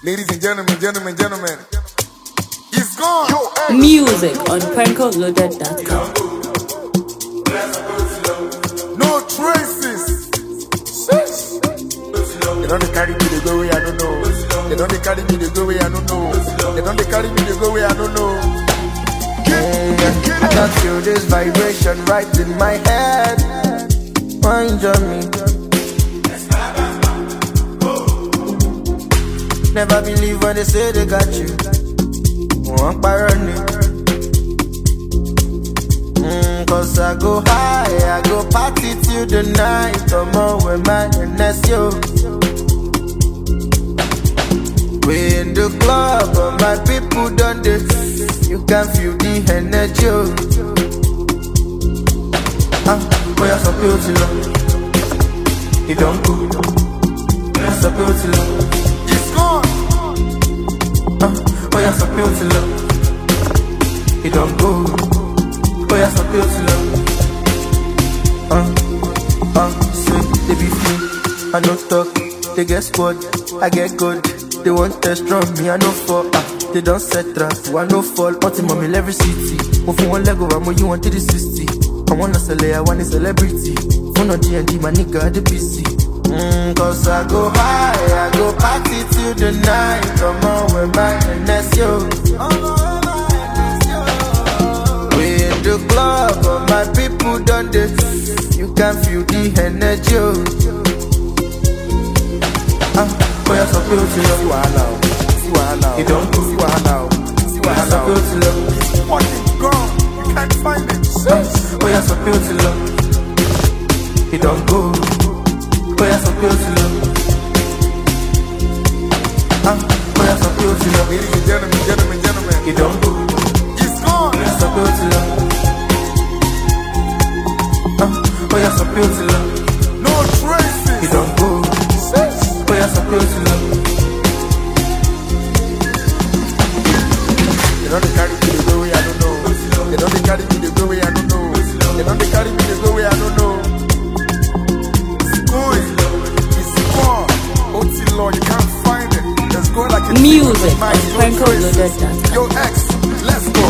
Ladies and gentlemen, it's gone. Music on prankoloaded.com. No traces. They don't carry me the go way I don't know. They don't carry me the go way I don't know. They don't carry me the go way I don't know. I can feel this vibration right in my head. Mind on me. Never believe when they say they got you. Walk by running. Cause I go high, I go party till the night. Come on with my NSO. We in the club, but my people done this. You can feel the energy. Boy, I'm so beautiful. You don't go. I'm so beautiful. Oh, you're so beautiful. You don't go. Oh, you're so beautiful. Say they be free. I don't talk. They get squad. I get good. They want test from me. I know fall. They don't set trust. I know fall. Ultimate every city. Move from one leg over more. You want to the 60. I wanna sell it. I want a celebrity. Phone on D&D. My nigga the PC. Cause I go high, I go party till the night. Come on with my NSO. We in the club, but my people done this. You can feel the energy. Oh, you're so beautiful. You don't go. You're so beautiful. It's fucking gone. You can't find it. Oh, you're so beautiful. You don't go. Oh, you're so beautiful. Oh, you're so beautiful. Ladies and gentlemen, You don't go. it's gone. You're so beautiful. Oh, you're so beautiful. No traces. You don't go. Oh, you're so beautiful. They don't carry me the go way I don't know. They don't carry me the go way I don't know. They don't carry me the go way I don't know. Lord, you can't find it. Just go like a Music on prankoloaded.com. Yo, X, let's go.